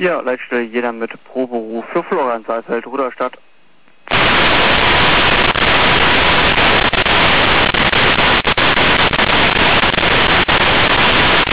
Ja, Leitstelle jeder mit Proberuf für Florian Saalfeld, Rudolstadt.